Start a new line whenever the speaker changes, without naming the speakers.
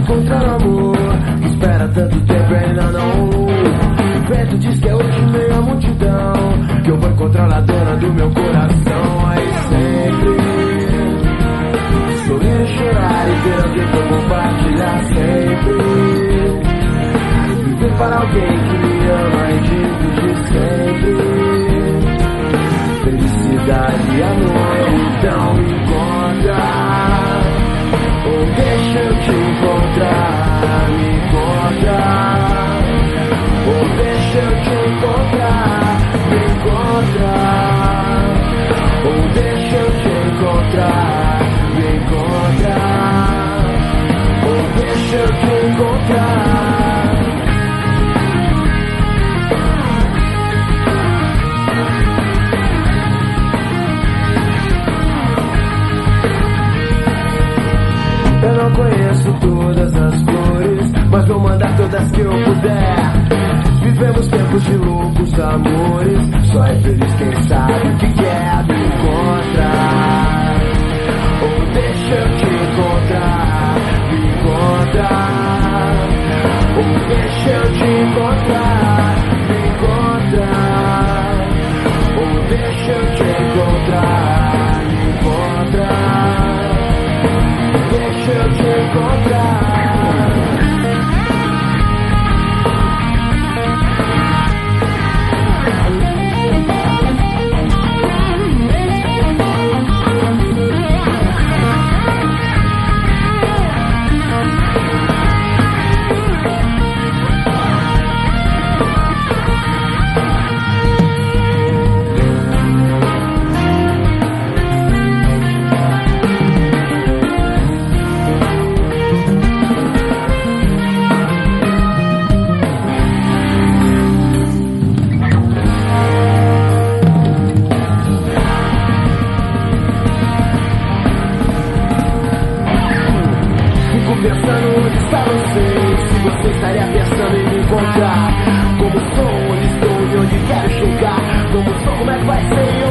encontrar o amor que espera tanto tempo e ainda não. O vento diz que é hoje meio a multidão, que eu vou encontrar a dona do meu coração. Aí sempre sorrir e chorar e ter alguém pra compartilhar sempre. Viver para alguém que me ama e digo de sempre. Felicidade e amor, então me encontra. Ou deixa eu te encontrar, me encontra. Ou deixa eu te encontrar, me encontra. Ou deixa eu te encontrar, me encontra. Ou deixa eu te encontrar. Eu não conheço todas as flores, mas vou mandar todas que eu puder. Vivemos tempos de loucos amores, só é feliz quem sabe o que quer. Me encontrar, ou deixa eu te encontrar, me encontrar. Ou deixa eu te encontrar, me encontrar. Ou deixa eu te encontrar, me encontrar. Deixa eu te encontrar. Pensando onde está você, se você estaria pensando em me encontrar. Como sou, onde estou e onde quero chegar. Como sou, como é que vai ser?